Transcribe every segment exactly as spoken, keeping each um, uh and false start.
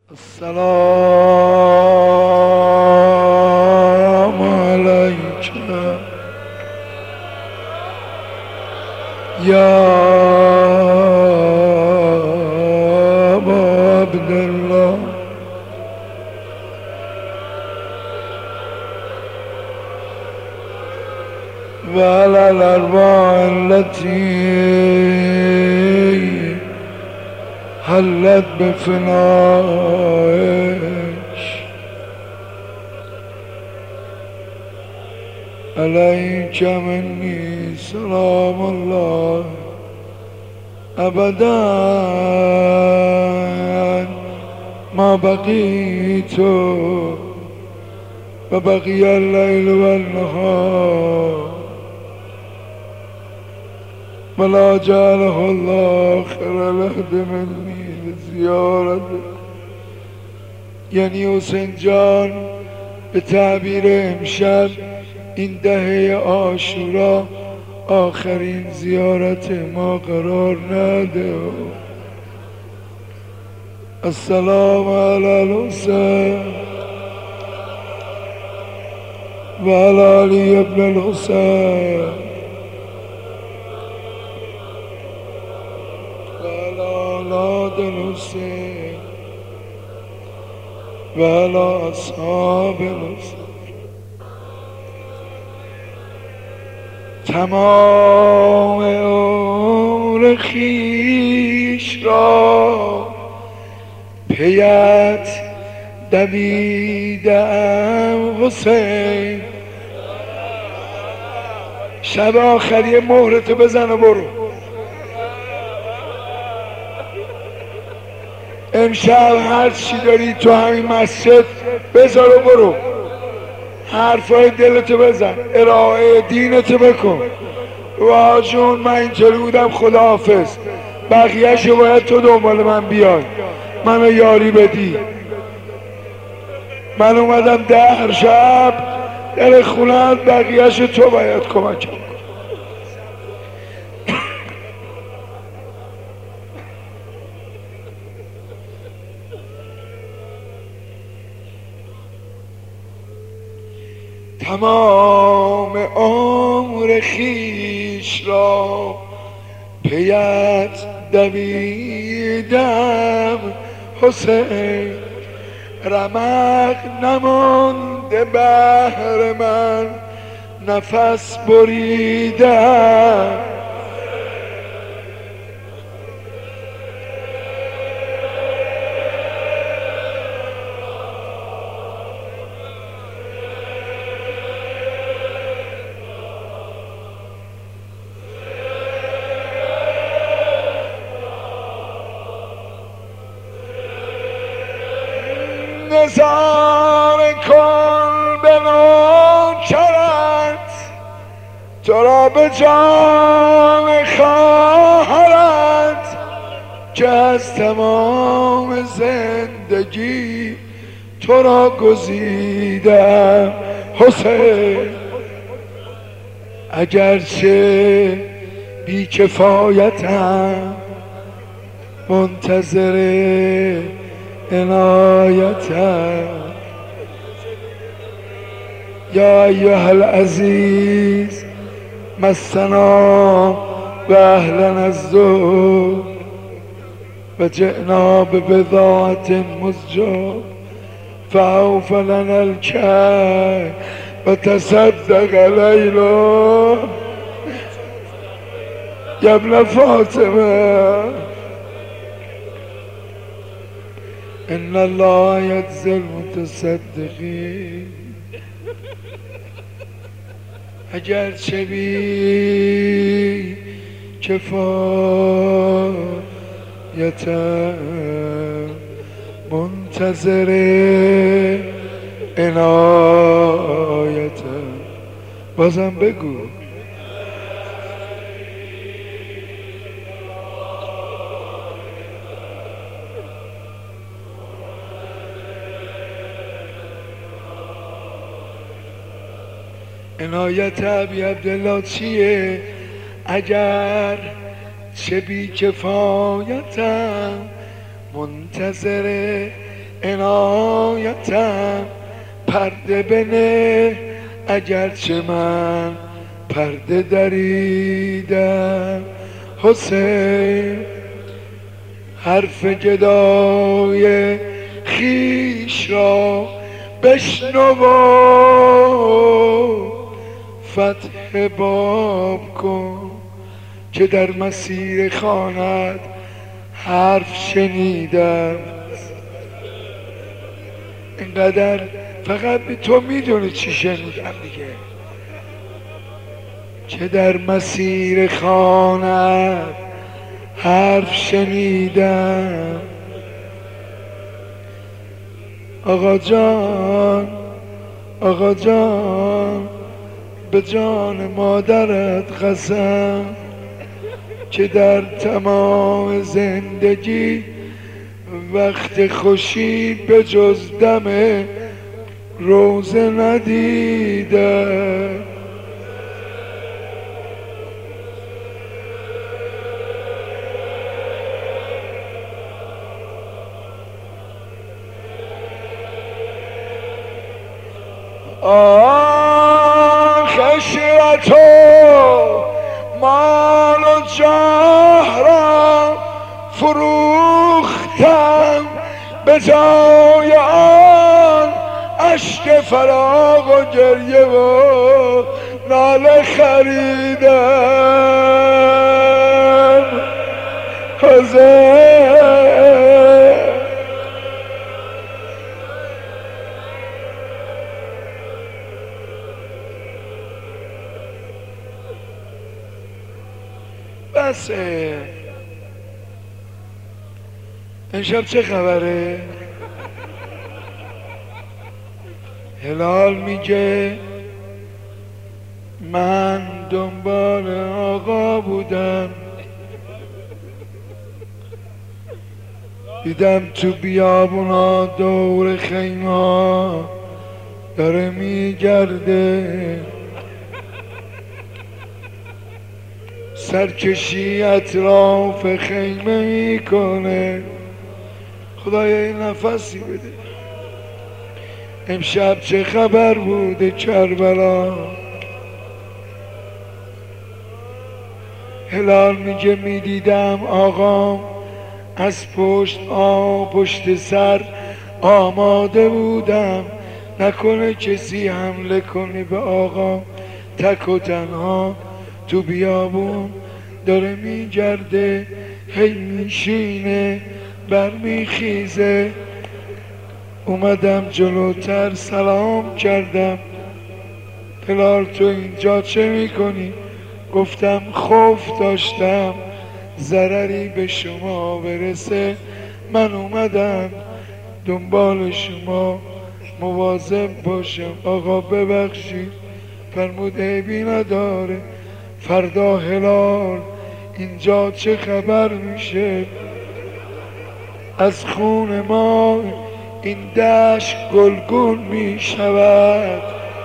السلام عليك يا أبا عبد الله وعلى الأرواح التي حلت بفنائك عليك مني سلام الله أبدا ما بقيت وبقي الليل والنهار ولا جعله الله خير العهد مني لزيارته. یعنی حسین جان به تعبیر امشب این دهه عاشورا آخرین زیارت ما قرار نده. السلام علی الحسین و علی علی ابن الحسین اولاد الحسین و علی اصحاب الحسین. تمام عمر خویش را پیت دویدم حسین. شب آخری مهرتو بزن و برو. امشب هر چی داری تو همین مسجد بذار و برو. حرفای دلتو بزن، ارائه دینتو بکن. و جون من اینطوری بودم خداحافظ، بقیهشو باید تو دنبال من بیای، منو یاری بدی. من اومدم در شب در خونت، بقیهشو تو باید کمکم کن. تمام عمر خویش را پیت دویدم حسین. رمق نمانده بهر من، نفس بریدم. نظاره کن به نوکرت، تو را به جان خواهرت، که از تمام زندگی تو را گزیدم حسین. اگرچه بی کفایتم، منتظر عنایتم. یا ایها العزیز مسنا و اهلا الذوق و جئنا ببضاعة مزجاة فاوف لنا الکیل و تصدق علینا یا ابن فاطمه. ان الله یجزی المتصدقین. اگرچه بی کفایتم، منتظر عنایتم. بازم بگو. عنایت ابی عبدالله چیه؟ اگر چه بی کفایتم، منتظر عنایتم پرده بنه اگرچه من پرده دریدم. حسین حرف گدای خیش را بشنو و فتح باب کن که در مسیر خانت حرف شنیدم. اینقدر فقط به تو میدونی چی شنیدم دیگه. که در مسیر خانت حرف شنیدم. آقا جان آقا جان به جان مادرت قسم که در تمام زندگی وقت خوشی به جز دم روزه ندیدم. آه خشرت و مال و جاه را فروختم به جای آن اشک فراق و گریه و ناله خریدم. حسین بسه امشب چه خبره؟ هلال میگه من دنبال آقا بودم، دیدم تو بیابونا دور خیمه داره میگرده، سرکشی اطراف خیمه میکنه. خدایا این نفسی بده. امشب چه خبر بوده کربلا؟ هلال میگه میدیدم آقام از پشت آ پشت سر آماده بودم، نکنه کسی حمله کنه به آقام، تک و تنها تو بیابون داره میگرده، هی میشینه برمیخیزه. اومدم جلوتر سلام کردم، هلال تو اینجا چه میکنی؟ گفتم خوف داشتم ضرری به شما برسه، من اومدم دنبال شما مواظب باشم. آقا ببخشید. فرمود عیبی نداره. فردا هلال اینجا چه خبر میشه؟ از خون ما این دشت گلگون میشود.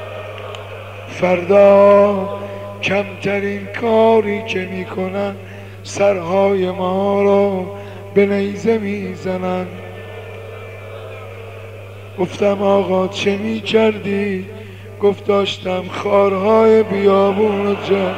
فردا کمترین کاری که میکنن سرهای ما رو به نیزه میزنن. گفتم آقا چه میکردی؟ گفت داشتم خارهای بیابون رو جمع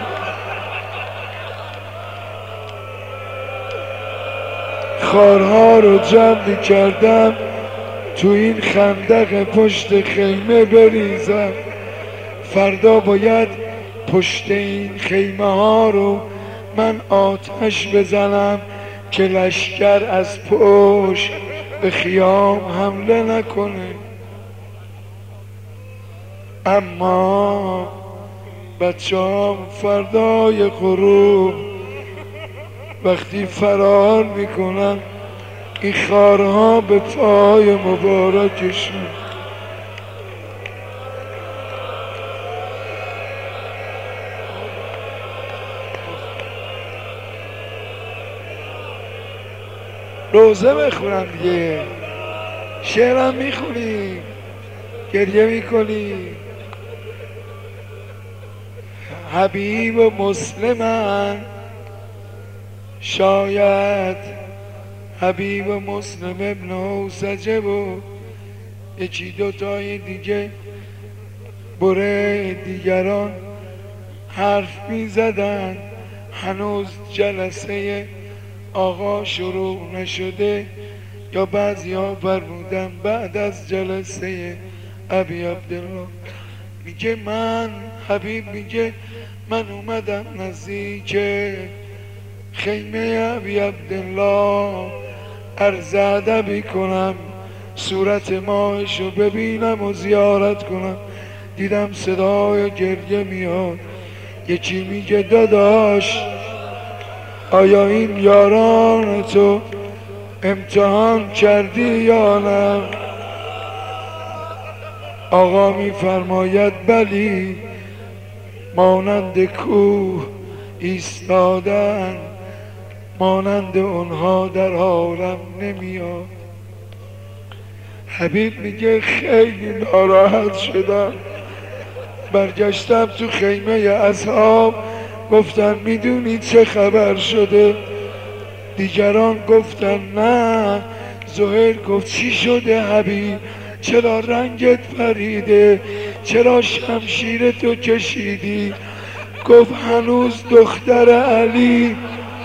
خارها رو جمع میکردم تو این خندق پشت خیمه بریزم. فردا باید پشت این خیمه ها رو من آتش بزنم که لشکر از پشت به خیام حمله نکنه. اما بچه هم فردای غروب وقتی فرار میکنن این خارها به پای مبارکشون روزه بخونم دیگه، شعرم میخونی گریه میکنی. حبیب و مسلمن شاید حبیب و مسلم ابن اوسجه و یکی دوتای دیگه بره دیگران حرف می زدن، هنوز جلسه آقا شروع نشده، یا بعضی ها فرمودن بعد از جلسه ابی عبدالله. میگه من حبیب میگه من اومدم نزدیک خیمه ابی عبدالله عرض ادبی کنم، صورت ماهشو ببینم و زیارت کنم. دیدم صدای گریه میاد. یکی میگه داداش آیا این یاران تو امتحان کردی یا نه؟ آقا میفرماید بلی، مانند کوه ایستادن، مانند اونها در حالم نمیاد. حبیب میگه خیلی ناراحت شدم، برگشتم تو خیمه اصحاب، گفتن میدونی چه خبر شده؟ دیگران گفتن نه. زهیر گفت چی شده حبیب؟ چرا رنگت پریده؟ چرا شمشیر تو کشیدی؟ گفت هنوز دختر علی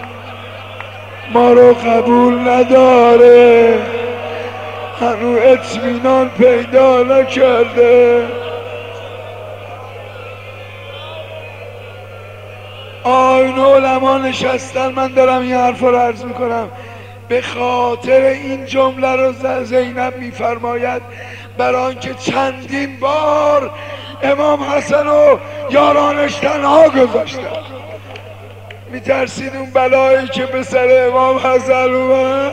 ما رو قبول نداره، هنوز اطمینان پیدا نکرده. آین علما نشستن، من دارم این حرف رو عرض میکنم به خاطر این جمله رو زینب میفرماید برای آنکه چندین بار امام حسن و یارانش تنها گذاشتن، میترسید اون بلایی که به سر امام حسن اومد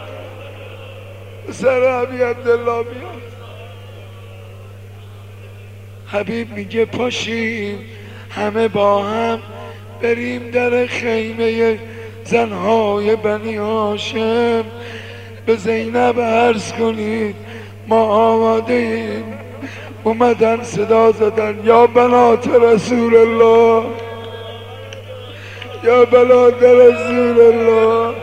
به سر ابی عبدالله بیاد. حبیب میگه پاشیم همه با هم بریم در خیمه زنهای بنی هاشم، به زینب عرض کنید ما آماده ایم. اومدن صدا زدن یا بنات رسول الله، یا بنات رسول الله.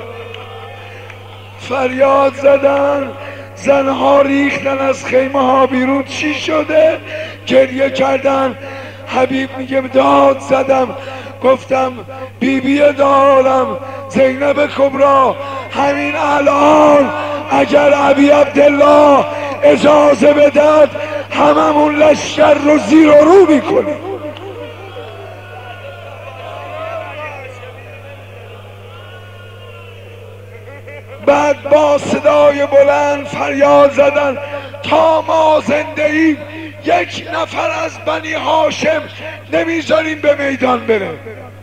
فریاد زدن، زنها ریختن از خیمه ها بیرون. چی شده؟ گریه کردن. حبیب میگه داد زدم، گفتم بیبی دارم زینب کبرا، همین الان اگر ابی عبدالله اجازه بدهد هممون لشکر رو زیر و رو میکنیم. بعد با صدای بلند فریاد زدن تا ما زنده ایم یک نفر از بنی هاشم نمیذاریم به میدان بره.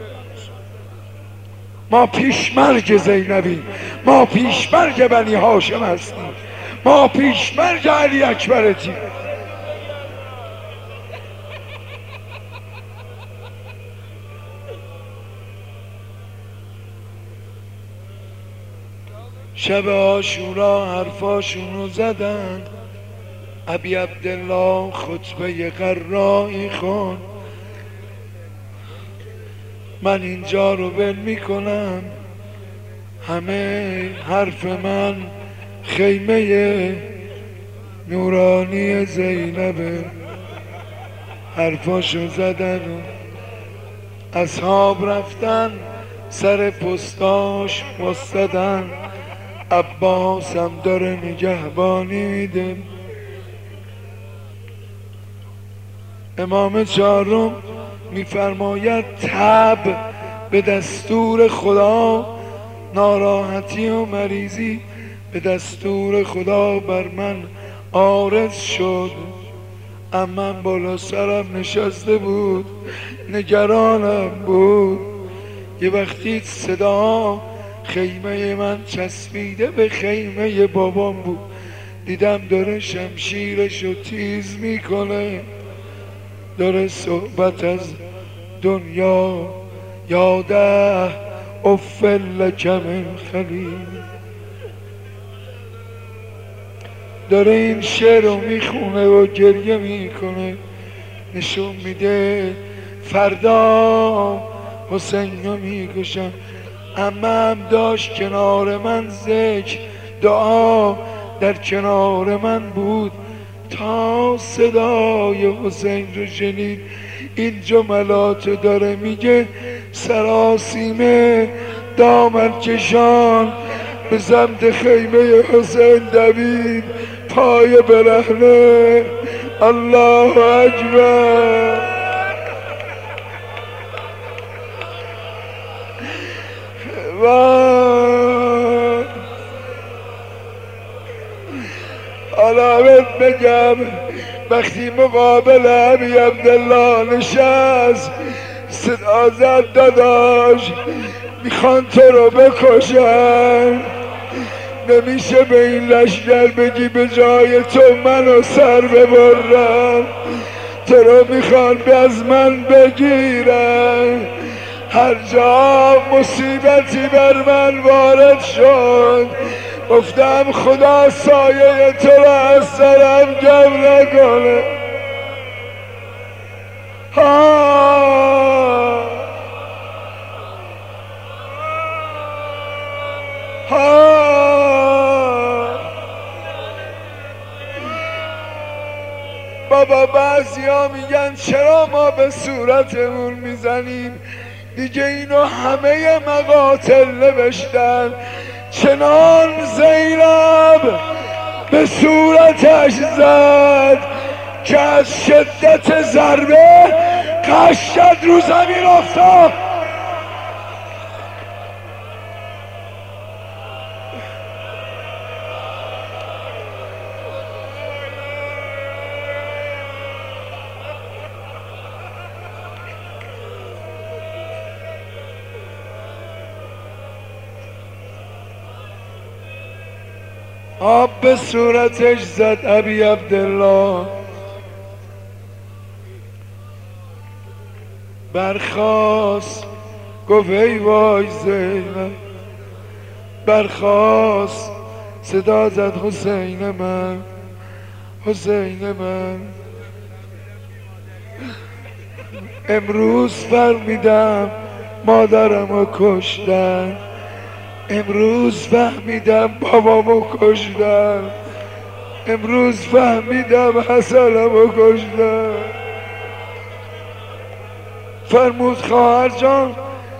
ما پیشمرگ زینبیم، ما پیشمرگ بنی هاشم هستیم، ما پیشمرگ علی اکبرتیم. شب عاشورا حرفاشونو زدن، ابی عبدالله خطبه قرایی خون. من اینجا رو بل میکنم، همه حرف من خیمه نورانی زینبه. حرفاشو زدن و اصحاب رفتن سر پستاش وستدن. عباس هم داره نگهبانی میده. امام چهارم میفرماید تب به دستور خدا، ناراحتی و مریضی به دستور خدا بر من عارض شد. امم بالا سرم نشسته بود، نگرانم بود. یه وقتی صدا خیمه من چسبیده به خیمه بابام بود، دیدم داره شمشیرشو تیز میکنه، داره صحبت از دنیا یاده افل لک من خلیل، داره این شعر رو میخونه و گریه میکنه. نشون میده فردا حسین رو میکشم. عمم داشت کنار من ذکر دعا در کنار من بود. تا صدای حسین رو شنید. این جملات داره میگه سراسیمه دامن کشان به سمت خیمه حسین دوید، پای برهنه. الله اکبر. و حالا بهت بگم وقتی مقابل ابی عبدالله نشست صدا زد داداش میخوان تو رو بکشن، نمیشه به این لشکر بگی به جای تو منو سر ببرن، تو رو میخوان از من بگیرن. هر جا مصیبتی بر من وارد شد گفتم خدا سایه تو رو از سرم جمع نکنه. ها ها بابا بعضی ها میگن چرا ما به صورتمون میزنیم؟ دیگه اینو همه مقاتل نوشتن. چنان زینب به صورتش زد که از شدت ضربه قشت رو زمین افتاد. آب به صورتش زد ابی عبدالله، برخاست گفت ای وای زینب، برخاست صدا زد حسین من، حسین من. امروز فهمیدم مادرمو کشتن، امروز فهمیدم بابامو کشتن، امروز فهمیدم حسنمو کشتن. فرمود خواهر جان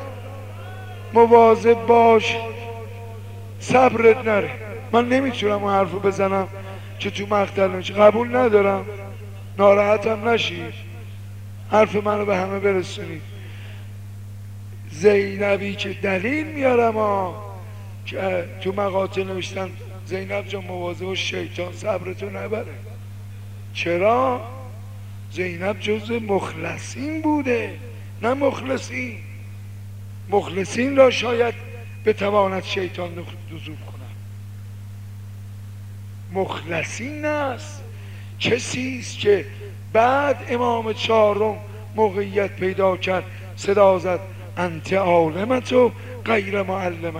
مواظب باش صبرت نره. من نمیتونم اون حرفو بزنم که تو مقتل نمیشه، قبول ندارم، ناراحتم نشی، حرف منو به همه برسونید. زینبی که دلیل میارم ها که تو مقاطع نوشتن زینب جان مواظب شیطان صبرتو نبره. چرا؟ زینب جز مخلصین بوده، نه مخلصین. مخلصین را شاید بتواند شیطان نزول کنه، مخلصین است کسی است که بعد امام چهارم موقعیت پیدا کرد صدا زد انت عالمتو غیر معلمه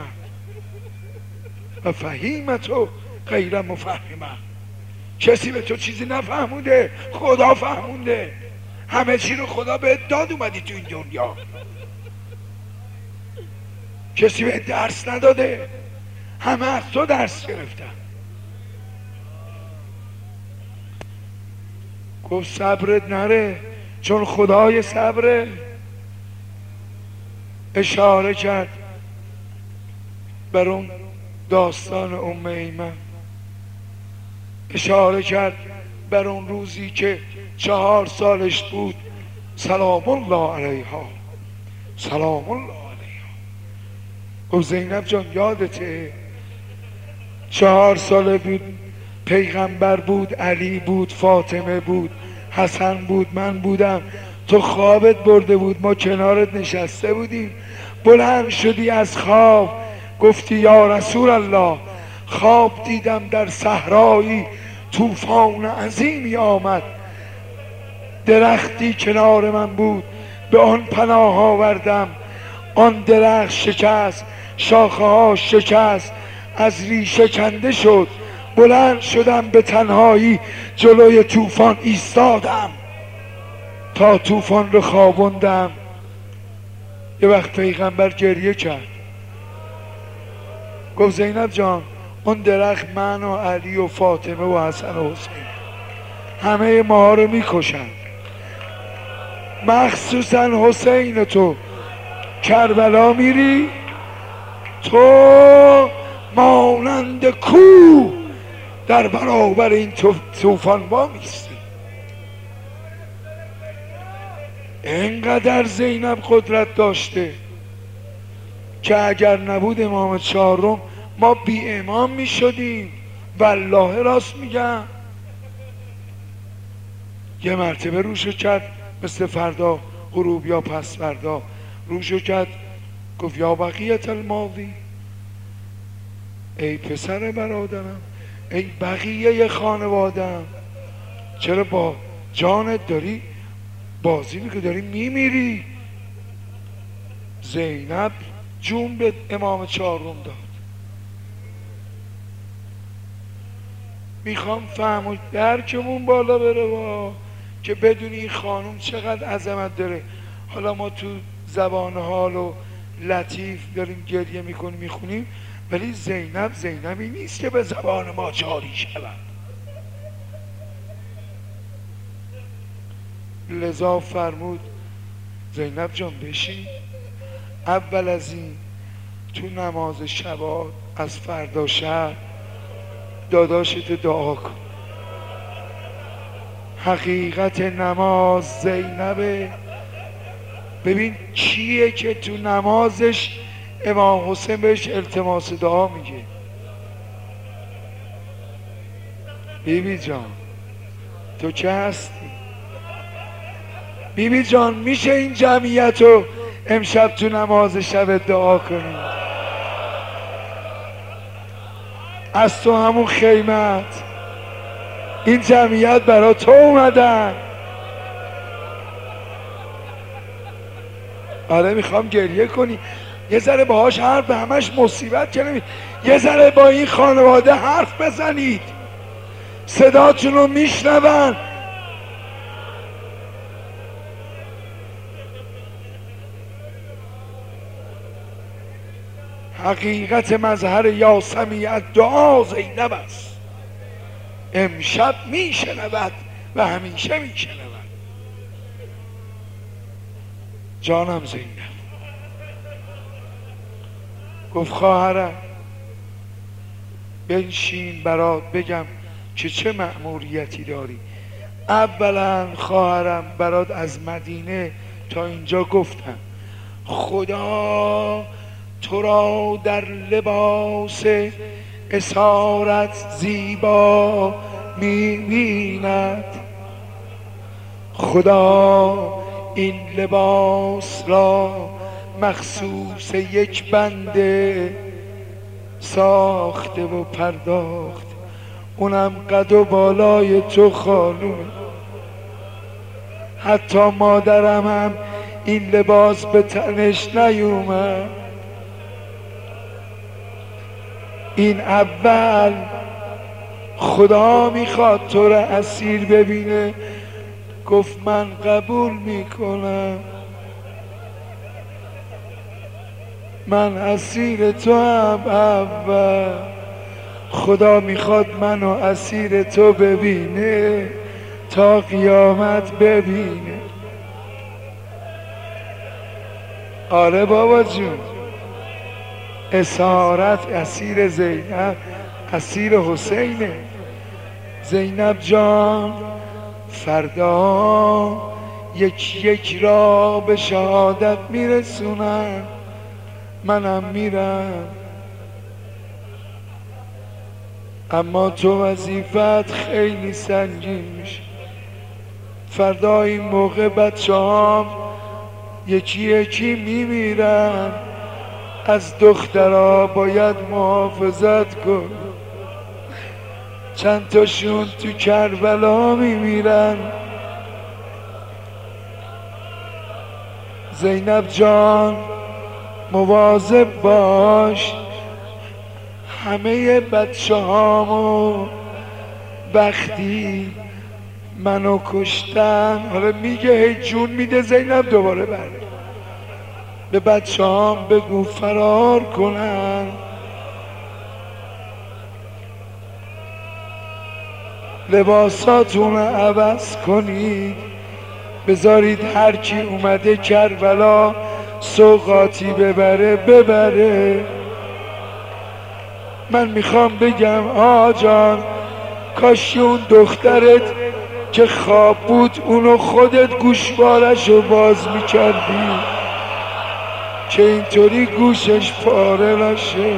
و فهیمتو غیر مفهمه. کسی به تو چیزی نفهمونده، خدا فهمونده. همه چی رو خدا بهت داد اومدی تو این دنیا. کسی به درس نداده، همه از تو درس گرفتن. گفت صبرت نره چون خدای صبره. اشاره کرد بر اون داستان ام ایمن، اشاره کرد بر اون روزی که چهار سالش بود. سلام الله علیها، سلام الله علیها. گفت زینب جان یادته چهار ساله بود، پیغمبر بود، علی بود، فاطمه بود، حسن بود، من بودم. تو خوابت برده بود، ما کنارت نشسته بودیم. بلند شدی از خواب گفتی یا رسول الله خواب دیدم در صحرایی طوفان عظیمی آمد، درختی کنار من بود، به آن پناه آوردم. آن درخت شکست، شاخه ها شکست، از ریشه کنده شد. بلند شدم به تنهایی جلوی طوفان ایستادم تا طوفان رو خوابوندم. یه وقت پیغمبر گریه کرد، گفت زینب جان اون درخت من و علی و فاطمه و حسن و حسین، همه ما رو میکشن، مخصوصا حسین. تو کربلا میری، تو مانند کوه در برابر این طوفان وا میستی. اینقدر زینب قدرت داشته که اگر نبود امام چهارم ما بی امام می شدیم. والله راست میگم. یه مرتبه روشو کرد، مثل فردا غروب یا پس فردا روشو کرد، گفت یا بقیت الماضی، ای پسر برادرم، ای بقیه خانوادم، چرا با جانت داری بازی میکنی، داری میمیری؟ زینب جون به امام چهارم داد. میخوام فهم و درکمون بالا بره با که بدونی این خانوم چقدر عظمت داره. حالا ما تو زبان حال و لطیف داریم گریه میکنیم میخونیم، ولی زینب زینبی نیست که به زبان ما جاری شود. لذا فرمود زینب جان بشین، اول از این تو نماز شبات از فردا شب داداشت دعا کن. حقیقت نماز زینبه. ببین کیه که تو نمازش امام حسین بهش التماس دعا میگه؟ بیبی جان تو که هستی؟ بیبی جان میشه این جمعیت رو امشب تو نماز شب دعا کنیم؟ از تو همون خیمت این جمعیت برا تو اومدن. آره میخوام گریه کنی، یه ذره باهاش حرف، همش مصیبت کنید، یه ذره با این خانواده حرف بزنید، صداتون رو میشنون. حقیقت مظهر یا سمیع دعا زینب است، امشب میشنود و همیشه میشنود. جانم زینب. گفت خواهرم بنشین برات بگم که چه مأموریتی داری. اولا خواهرم برات از مدینه تا اینجا گفتم خدا تو را در لباس اسارت زیبا می‌بیند. خدا این لباس را مخصوص یک بنده ساخته و پرداخت، اونم قد و بالای تو خانوم. حتی مادرم هم این لباس به تنش نیومد. این اول خدا میخواد تو را اسیر ببینه. گفت من قبول میکنم، من اسیر تو هم. اول خدا میخواد منو اسیر تو ببینه تا قیامت ببینه. آره بابا جون، اسارت اسیر زینب، اسیر حسینه. زینب جان فردا یک یک را به شهادت میرسونم، منم میرم، اما تو وظیفت خیلی سنگین میشه. فردا این موقع بچه هم یکی یکی میمیرن، از دخترها باید محافظت کن. چند تاشون تو کربلا میمیرن. زینب جان مواظب باش، همه بچه هامو وقتی منو کشتن، حالا میگه هی جون میده زینب دوباره بره، به بچه هام بگو فرار کنن. لباساتون عوض کنید، بذارید هر کی اومده کربلا سوغاتی ببره ببره. من میخوام بگم آقا جان، کاش اون دخترت که خواب بود اونو خودت گوشوارشو باز میکردی که اینطوری گوشش پاره نشه.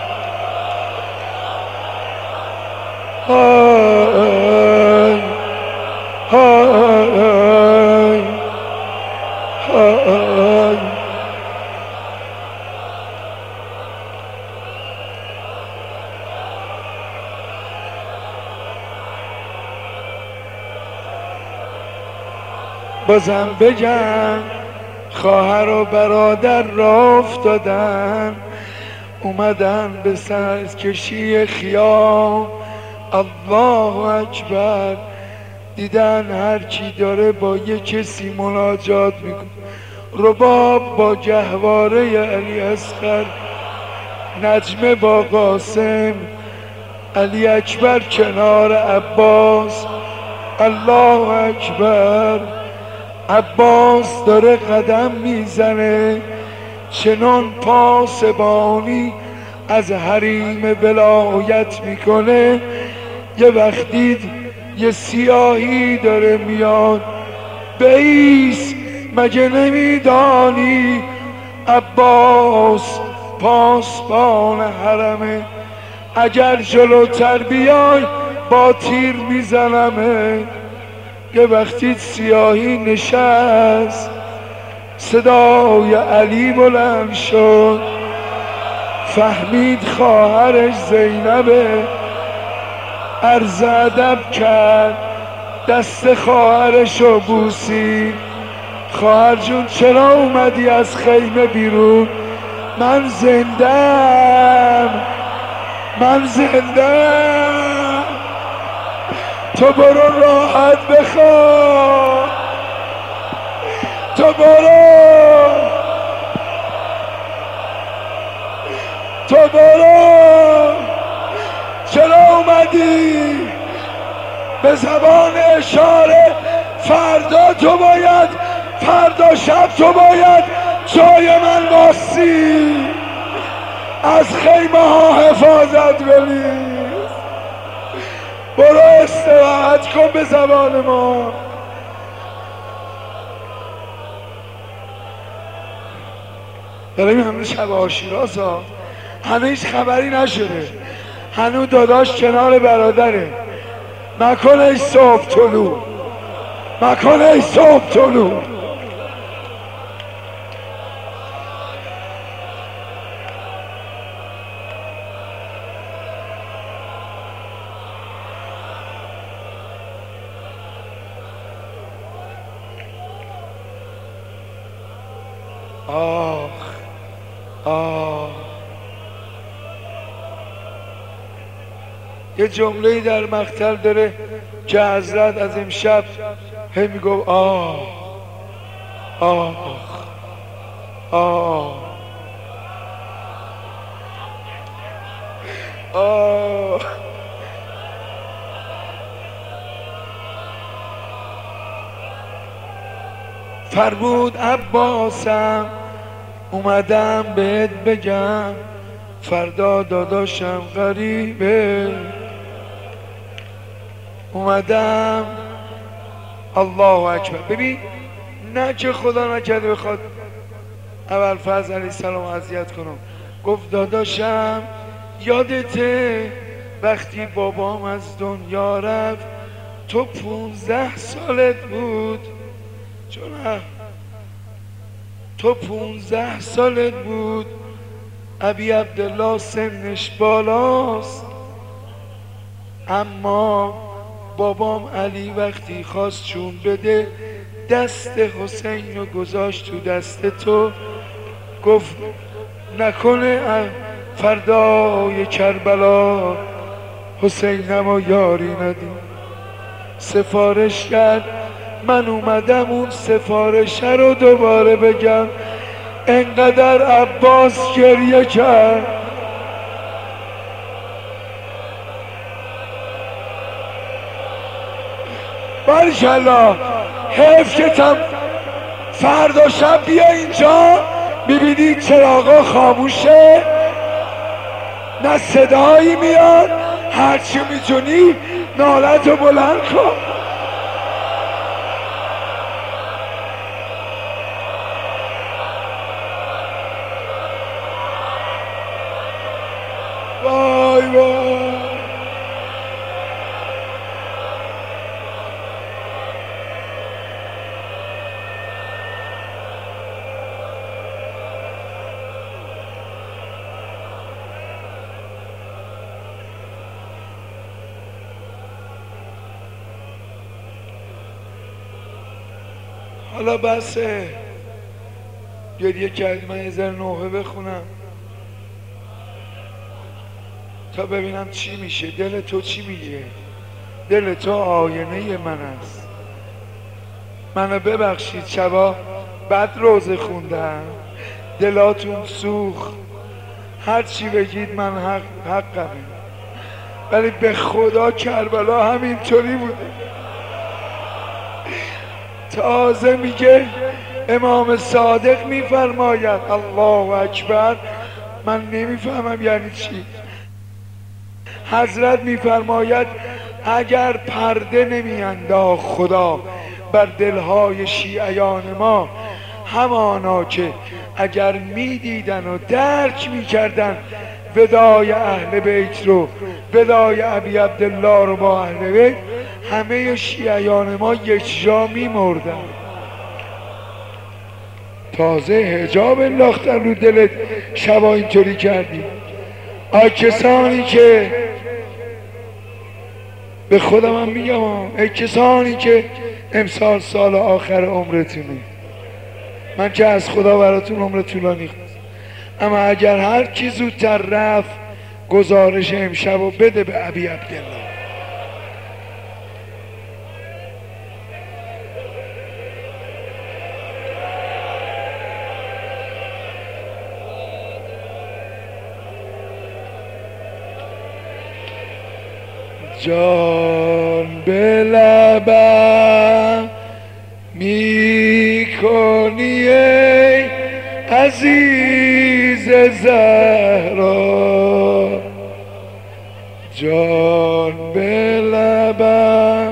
های های های بازم بگم خواهر و برادر را افتادن، اومدن به سرکشی خیام. الله اکبر. دیدن هر کی داره با یه کسی مناجات میکنه. رباب با گهواره علی اصغر، نجمه با قاسم، علی اکبر کنار عباس. الله اکبر. عباس داره قدم میزنه، چنان پاسبانی از حریم ولایت میکنه. یه وقت دید یه سیاهی داره میاد، بیس مگه نمیدانی عباس پاسبان حرمه، اگر جلوتر بیای با تیر میزنمه. یه وقتی سیاهی نشست، صدای علی بلند شد، فهمید خواهرش زینبه، عرض ادب کرد، دست خواهرشو بوسید. خواهر جون چرا اومدی از خیمه بیرون؟ من زندم، من زندم. تو برو راحت بخواب، تو برو، تو برو. چرا اومدی؟ به زبان اشاره فردا تو باید، فردا شب تو باید جای من باسی، از خیمه ها حفاظت بری. برو استراحت کن به زبان ما. داریم همین شب آشوراست ها، هنوز هیچ خبری نشده، هنوز داداش کنار برادره. مکنه صبح طلوع، مکنه صبح طلوع. آخ آخ. یه جمله‌ای در مقتل داره که حضرت از امشب هی میگفت آه آه آه آه. فرمود عباسم اومدم بهت بگم فردا داداشم غریبه، اومدم. الله اکبر. ببین نه که خدا نکرده بخواد ابوالفضل علیه السلام اذیت کنم، گفت داداشم یادته وقتی بابام از دنیا رفت تو پونزده سالت بود؟ چون تو پونزده سالت بود، ابی عبدالله سنش بالاست، اما بابام علی وقتی خواست چون بده دست حسین رو گذاشت تو دست تو، گفت نکنه فردای کربلا حسینم و یاری ندیم. سفارش کرد، من اومدم اون سفارشه رو دوباره بگم. انقدر عباس گریه کرد. باریکلا. حیف که تم فردا شب بیا اینجا میبینی چراغا خاموشه، نه صدایی میاد. هرچی میتونی نالت رو بلند کن. وای وای حالا بسه گریه کردی، من یه ذره نوحه بخونم تا ببینم چی میشه. دل تو چی میگه؟ دل تو آینه من است. منو ببخشید شبا بد روزه خوندم، دلاتون سوخت. هر چی بگید من حق حقمه، ولی به خدا کربلا همینطوری بوده. تازه میگه امام صادق میفرماید الله اکبر. من نمیفهمم یعنی چی. حضرت میفرماید اگر پرده نمیانداخت خدا بر دلهای شیعیان ما، همانا که اگر میدیدن و درک میکردن ودای اهل بیت رو، ودای ابی عبدالله رو با اهل بیت، همه شیعیان ما یک جا میمردن. تازه حجاب انداختن رو دلت شبا اینطوری کردی. آ کسانی که به خودم هم میگم، ای کسانی که امسال سال آخر عمرتونه، من که از خدا براتون عمر طولانی، اما اگر هر کی زودتر رفت گزارش امشب رو بده به ابی عبدالله. جان به لبم میکنی ای عزیز زهرا، جان به لبم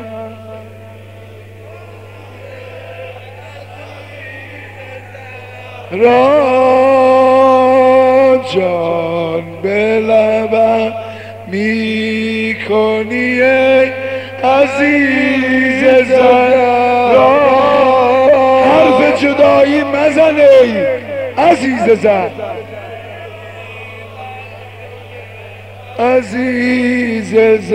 را، جان به لبم میکنی ای عزیز زهرا. حرف جدایی مزن ای عزیز زهرا، عزیز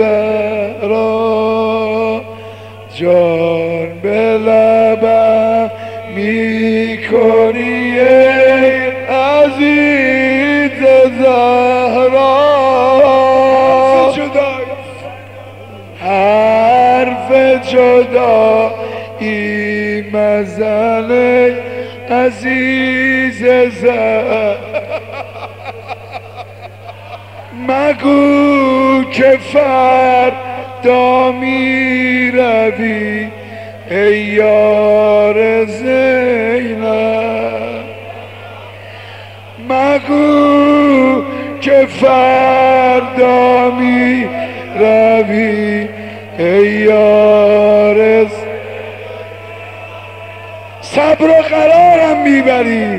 زهرا، جان به لبم میکنی ای عزیز زهرا. حرف جدایی مزن عزیز زهرا، مگو که فردا می روی ای یار زینب، مگو که فردا می روی ای یار، صبر و قرارم میبری.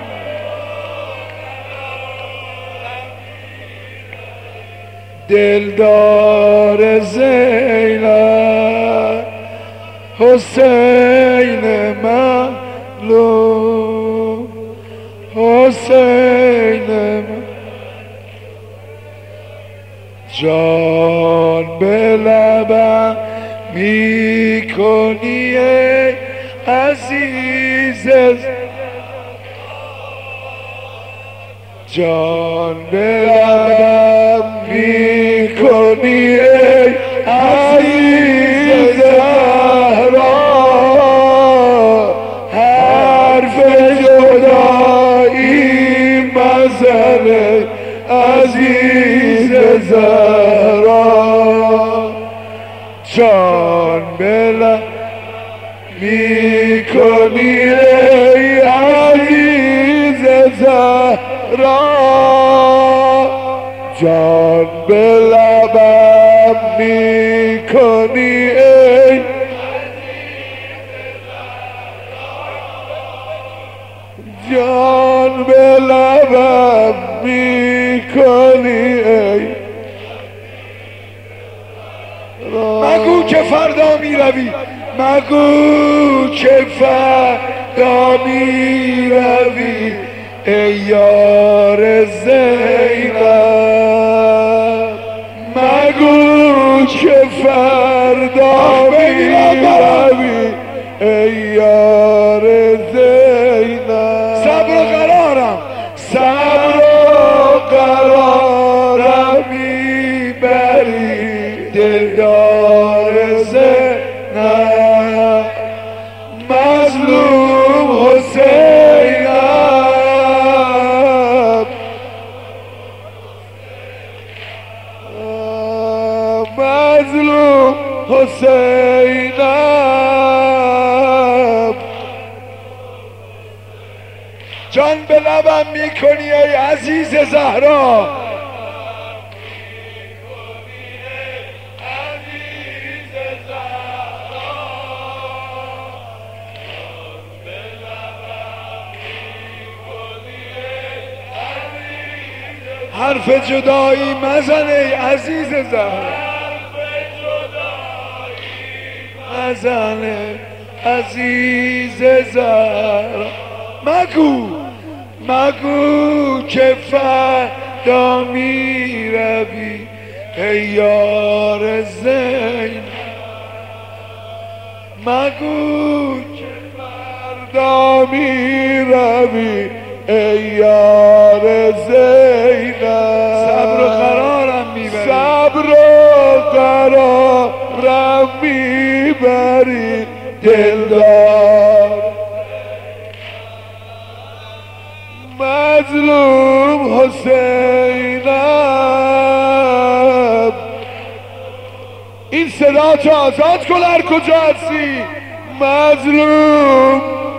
دلدار زینب حسین مظلوم، حسین مظلوم، جان به لبم میکنی ای عزیز، جان به لبم میکنی ای عزیز زهرا. حرف جدایی مزن عزیز زهرا، جان به بلم میکنی ای عزیز زهرا جان به لبم میکنی ای جان به لبم میکنی ای مگو که فردا میروی مگو که فردا میروی ای یار زینب مگو که فردا میروی ای یار زینب صبر و قرارم صبر و قرارم میبری دلدار زینب مظلوم حسینم مظلوم حسینم جان به لبم میکنی ای عزیز زهرا حرف جدایی مزن ای عزیز زهرا مزن عزیز زهرا مگو مگو که فردا میروی ای یار زین مگو که فردا میروی ای یار زینب صبر و قرارم میبری صبر و قرارم میبری دلدار مظلوم حسینم این صدا تو آزاد کن هر کجا هستی مظلوم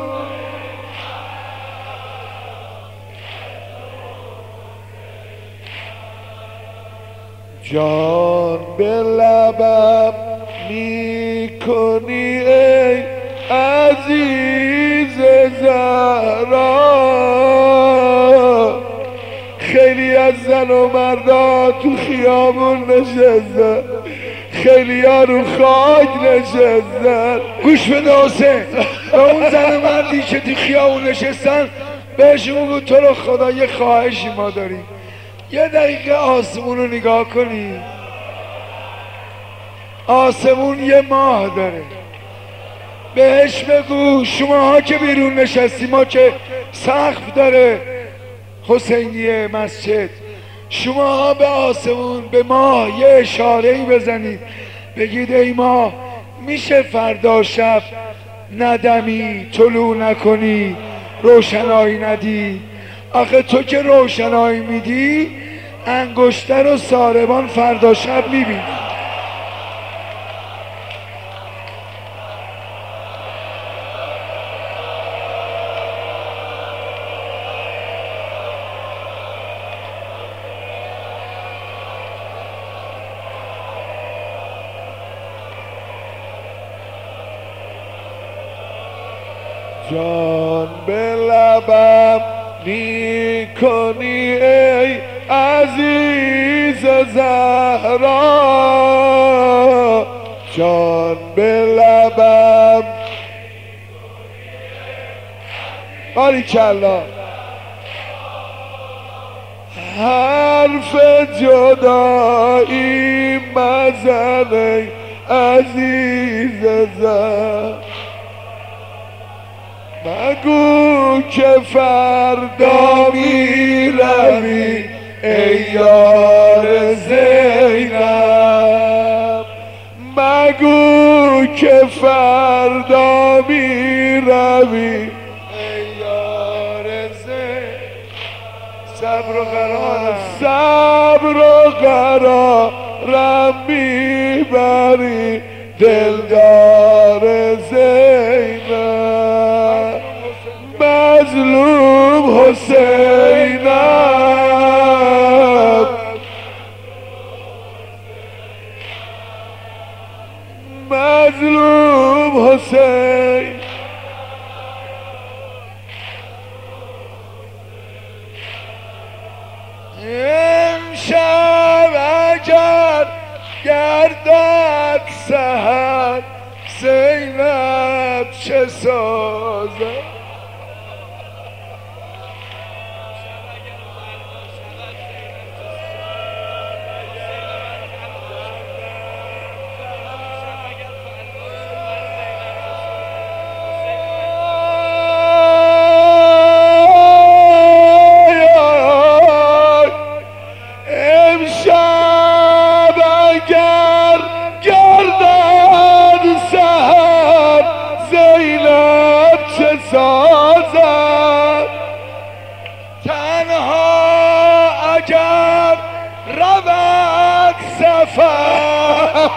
جان به لبم میکنی ای عزیز زهرا خیلی از زن و مردا تو خیابون نشستن خیلی ها رو خاک نشستن گوش بده حسین به اون زن و مردی که تو خیابون نشستن بهشون بگو تو رو خدا یه خواهشی ما داریم یه دقیقه آسمون رو نگاه کنی آسمون یه ماه داره بهش بگو شماها که بیرون نشستی ما که سقف داره حسینیه مسجد شماها به آسمون به ماه یه اشاره‌ای بزنید بگید ای ماه میشه فردا شب ندمی طلوع نکنی روشنایی ندی آخه تو که روشنایی میدی انگشتر و ساربان فردا شب میبینی جان به لبم میکنی ای عزیز زهرا جان به لبم باریکلا حرف جدایی مزن ای عزیز زهرا مگو که فردا میروی ای یار زینب مگو که فردا میروی ای یار زینب صبر و قرارم صبر و قرارم میبری دلدار زینب مظلوم حسینم مظلوم حسین امشب اگر گردد سحر زینب چه سازد سازد تنها اگر رود سفر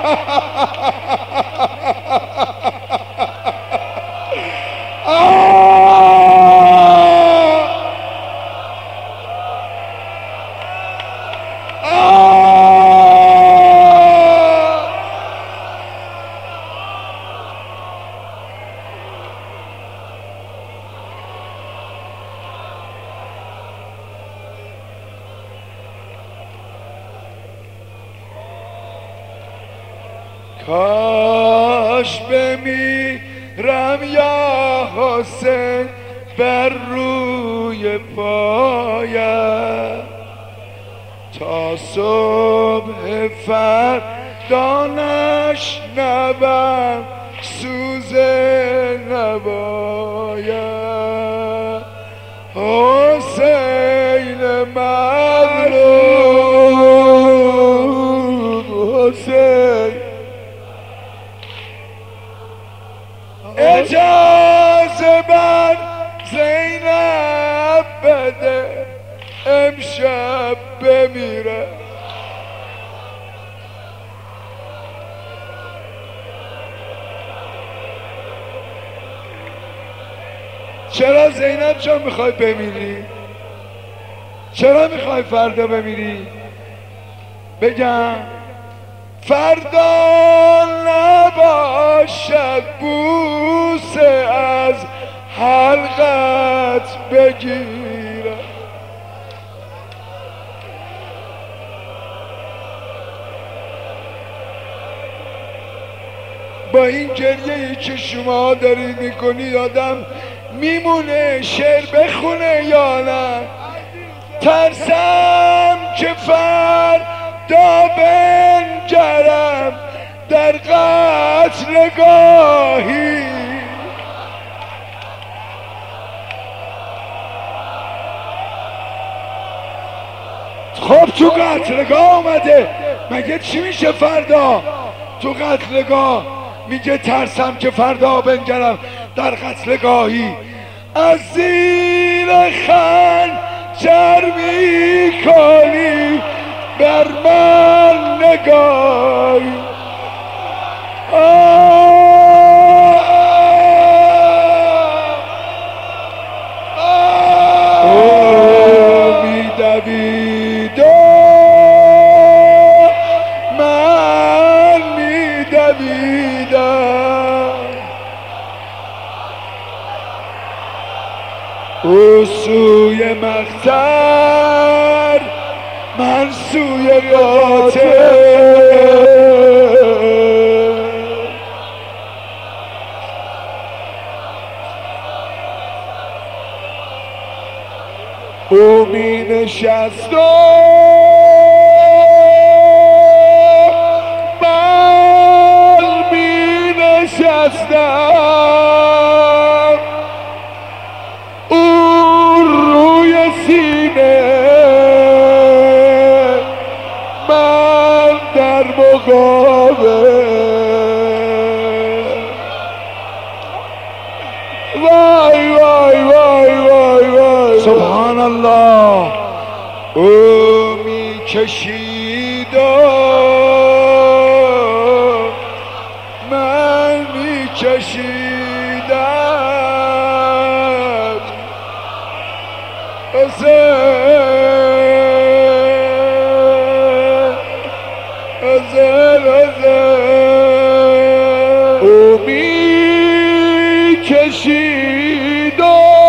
کاش بمیرم یا حسین بر روی پایت تا صبح فردا نشنوم سوز نوایت حسین مظلوم حسین اجازه بر زینب بده امشب بمیره چرا زینب جان میخوای بمیری؟ چرا میخوای فردا بمیری؟ بگم فردا نباشد بوسه از حلقت بگیرم با این گریه‌ای که شما دارید میکنید آدم میمونه شعر بخونه یا نه ترسم که فردا بنگرم در قتلگاهی خب تو قتلگاه آمده مگه چی میشه فردا تو قتلگاه میگه ترسم که فردا بنگرم در قتلگاهی از زیر خنجر میکنی بر من نگاهی میدوید من میدویدم او سوی مقتل من سوی قاتل او می نشست و من می نشستم او روی سینه من در مقابل وای وای وای وای وای سبحان الله او می کشید و من کشیدم ازل ازل ازل او می کشید و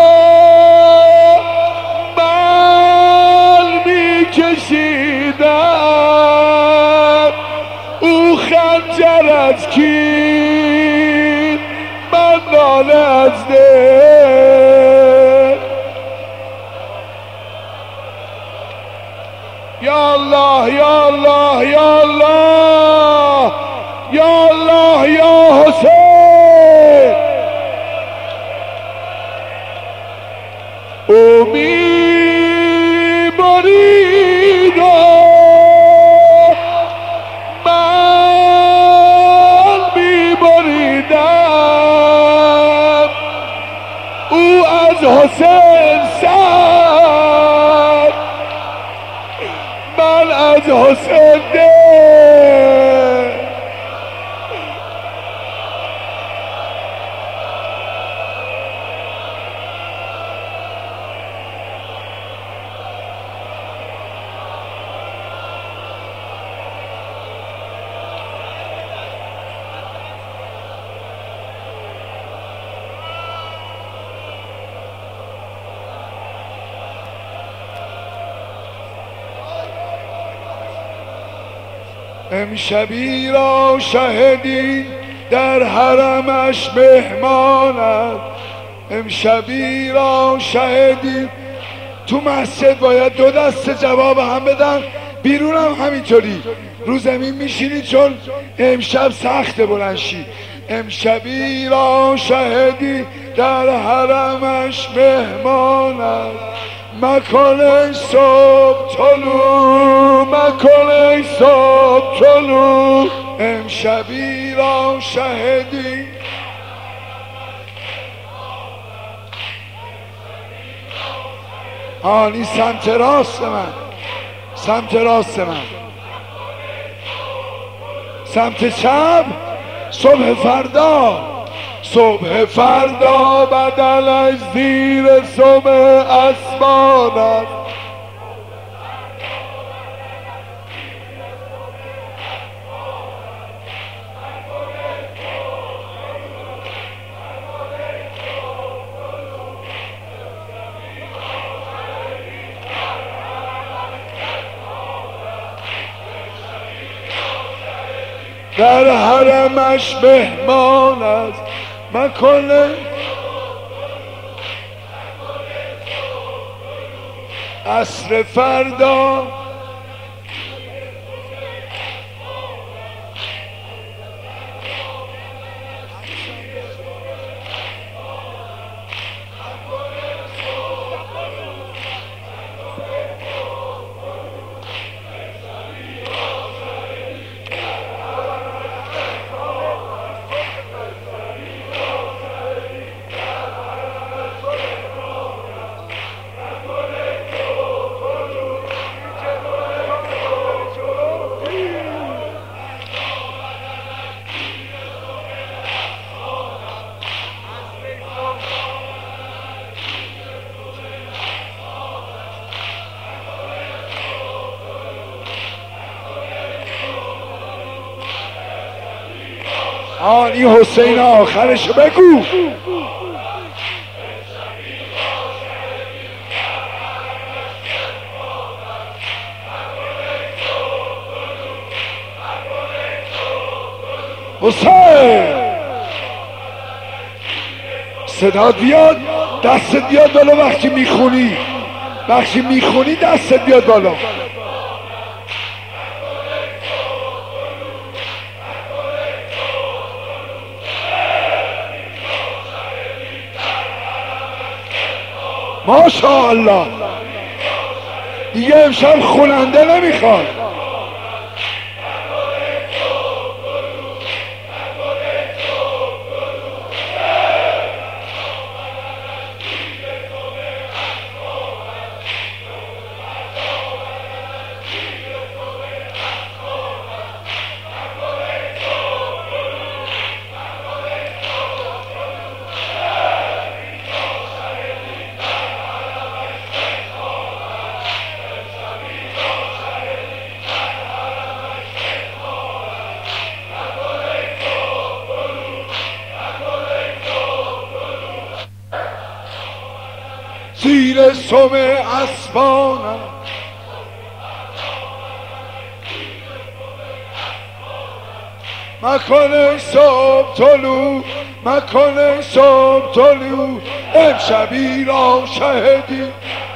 من می کشیدم او خنجر از کین من ناله از دل یا الله یا الله یا الله یا الله یا حسین او می برید و من می بریدم او از حسین سر من از حسین دل امشبی را شهدی در حرمش مهمانند امشبی را شهدی تو مسجد باید دو دست جواب هم بدن بیرون هم همینطوری رو زمین میشینی چون امشب سخت بلند شی امشبی را شهدی در حرمش مهمانند مکنه صبح طلوع مکنه صبح طلوع امشبی را شهدی آنی سمت راست من سمت راست من سمت چپ صبح فردا صبح فردا بدلش زیر صبح اسمان است در حرمش مهمان است مکنه عصر فردا آن این حسین آخرشو بگو حسین صدا بیاد دستت بیاد بالا وقتی میخونی وقتی میخونی دستت بیاد بالا ماشاءالله دیگه امشب خوننده نمیخواد زیر سم اسبانم مکن صبح طلوع مکن صبح طلوع امشبی را شهدی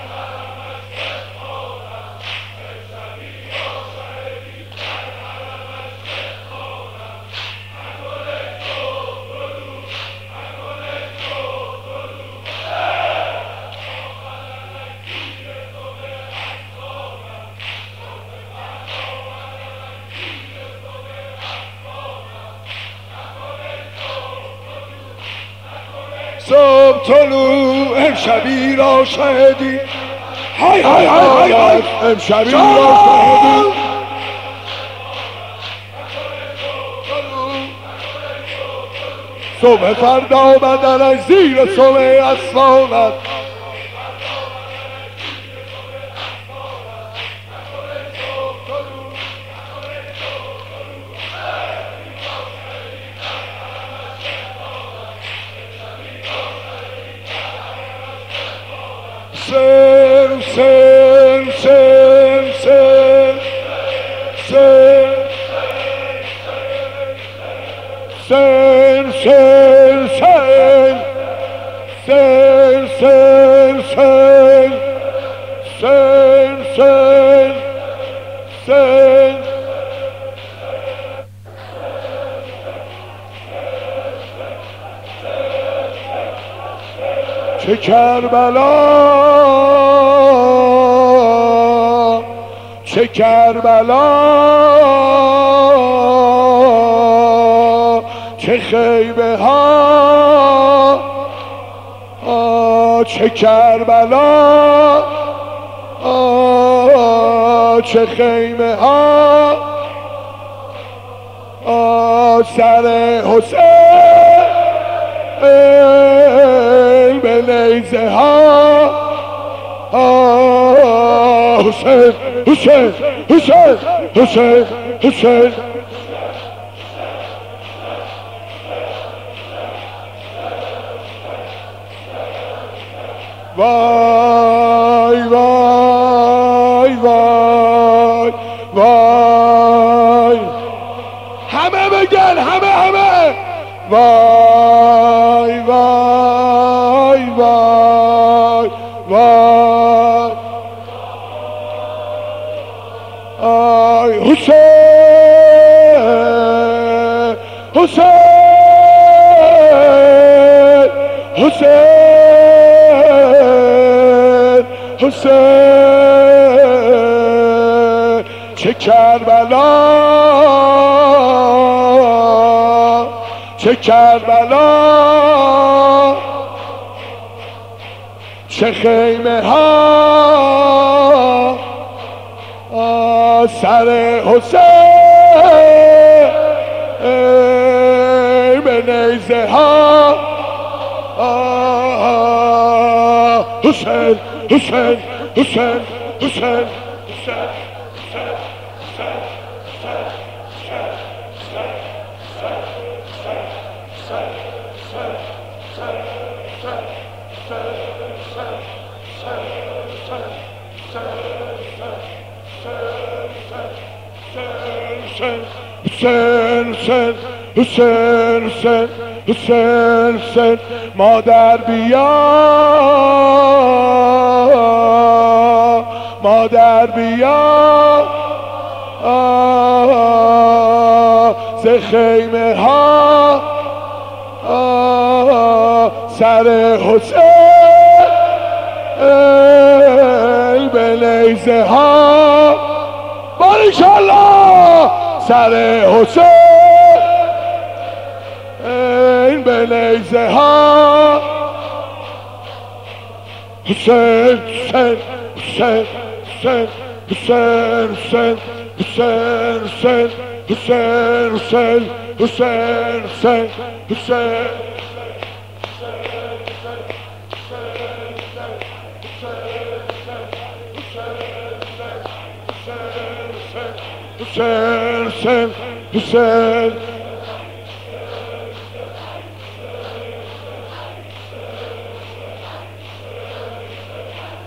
صبح طلوع امشبی را شهدی های های های های امشبی را شهدی صبح فردا بدنش زیر سم اسبانت سر سر سر سر سر سر سر سر سر سر سر سر سر سر چه کربلا چه کربلا چه خیمه ها چه کربلا چه خیمه ها سر حسین به نیزه ها حسین حسین حسین حسین حسین وای وای وای وای همه بگن همه همه وای وای وای وای آی حسین حسین حسین حسین چه کربلا چه کربلا چه خیمه ها سر حسین به نیزه ها حسین حسین حسین حسین حسین حسین حسین حسین حسین حسین مادر بیا مادر بیا ز خیمه ها سر حسین به نیزه ها باریکالله سر حسین به نیزه ها حسین حسین حسین حسین حسین حسین حسین حسین حسین حسین حسین حسین حسین Hussein, Hussein, Hussein.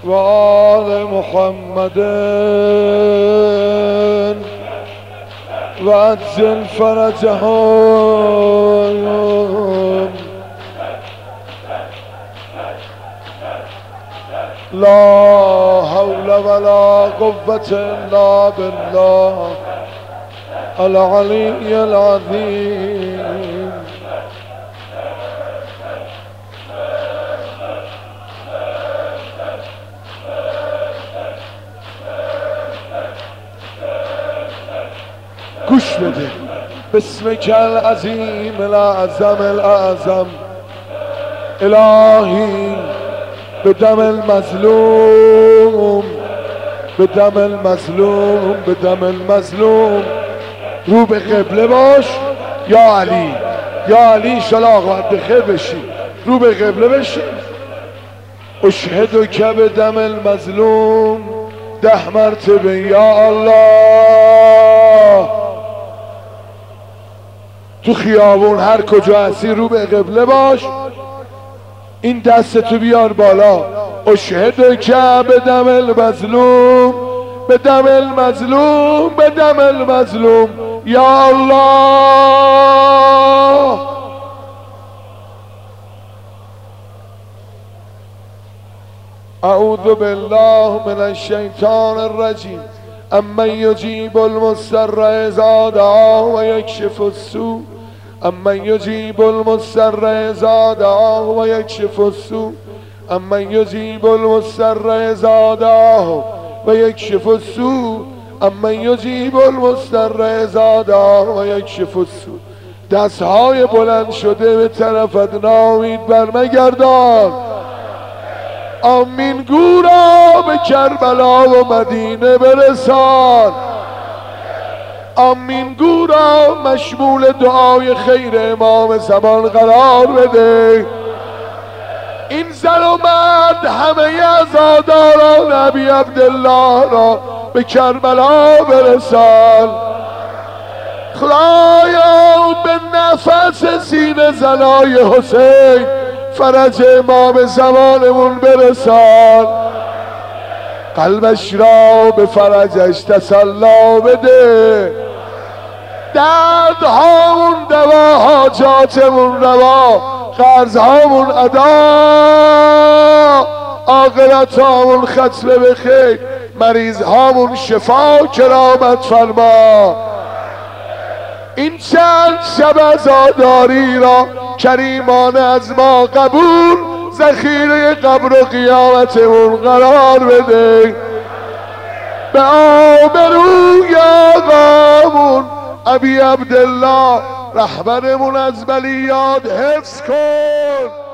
و آل محمد و عجل فرجهم لا حول ولا قوة الا بالله العلی العظیم. گوش بده. بسمک العظیم الاعظم الاعظم الهی به دم المظلوم به دم المظلوم به دم المظلوم. رو به قبله باش یا علی، یا علی شلاق وقت خیر بشی، رو به قبله بشی. اشهدو که به دم المظلوم ده مرتبه یا الله. تو خیابون هر کجا هستی رو به قبله باش، این دستتو بیار بالا. اشهدو که به دم المظلوم به دم المظلوم به دم المظلوم یا الله. اعوذ بالله من الشیطان الرجیم. امن یجیب المضطر اذا دعاه و یکشف السوء. امن یجیب المضطر اذا دعاه و یکشف السوء. امن یجیب المضطر اذا دعاه و یکشف السوء. امن یجیب المضطر اذا دعاه و یکشف السوء. دستهای بلند شده به طرفت ناامید برمگردان. آمین گو را به کربلا و مدینه برسان. آمین گو را مشمول دعای خیر امام زمان قرار بده. این زن و مرد همه عزاداران ابی عبدالله را به کربلا برسان. خدایا به نفس سینه زنای حسین فرج امام زمانمون برسان. قلبش را به فرجش تسلا بده. دردهامون دوا، حاجاتمون روا، قرضهامون ادا، عاقبتهامون ختم به خیر، مریضهامون شفا کرامت فرما. این چند شب عزاداری را کریمانه از ما قبول، ذخیره قبر و قیامتمون قرار بده. به آبروی آقامون ابی عبدالله رهبرمون از بلیات حفظ کن.